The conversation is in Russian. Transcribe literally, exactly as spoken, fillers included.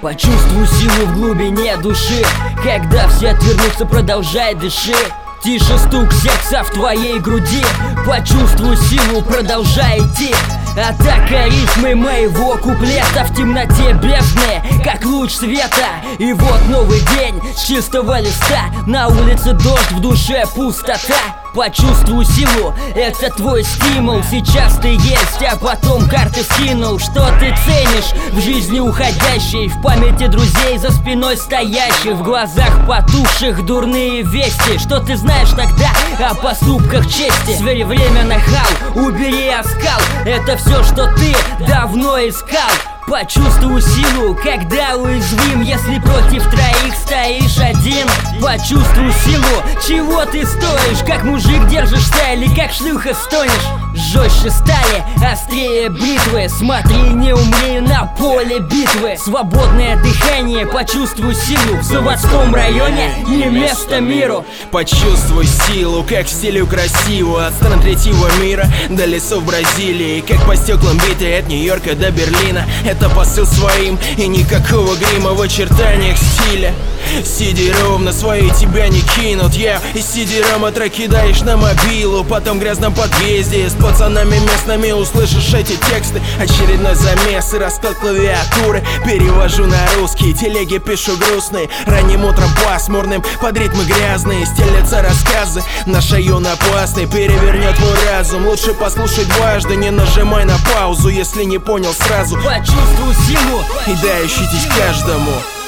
Почувствуй силу в глубине души. Когда все отвернутся, продолжай дыши. Тише стук сердца в твоей груди. Почувствуй силу, продолжай идти. Атака рифмы моего куплета в темноте бездны, как луч света. И вот новый день с чистого листа. На улице дождь, в душе пустота. Почувствуй силу, это твой стимул. Сейчас ты есть, а потом карты скинул. Что ты ценишь в жизни уходящей? В памяти друзей, за спиной стоящих, в глазах потухших дурные вести. Что ты знаешь тогда о поступках чести? Сверь время нахал, убери оскал. Это все, что ты давно искал. Почувствуй силу, когда уязвим. Если против троих стоишь один. Почувствуй силу, чего ты стоишь. Как мужик держишься или как шлюха стонешь. Жестче стали, острее бритвы. Смотри, не умри на поле битвы. Свободное дыхание, почувствуй силу. В заводском районе не место миру. Почувствуй силу, как в стилю красиво. От стран третьего мира до лесов Бразилии. Как по стеклам биты от Нью-Йорка до Берлина. Это посыл своим и никакого грима в очертаниях стиля. Сиди ровно, свои тебя не кинут, я yeah. И сиди ровно треки кидаешь на мобилу. Потом в грязном подъезде с пацанами местными услышишь эти тексты. Очередной замес и расклад клавиатуры. Перевожу на русский, телеги пишу грустные. Ранним утром пасмурным, под ритмы грязные. Стелятся рассказы, наш район опасный. Перевернет твой разум, лучше послушать дважды. Не нажимай на паузу, если не понял сразу. Почувствуй силу и дай ощутить каждому.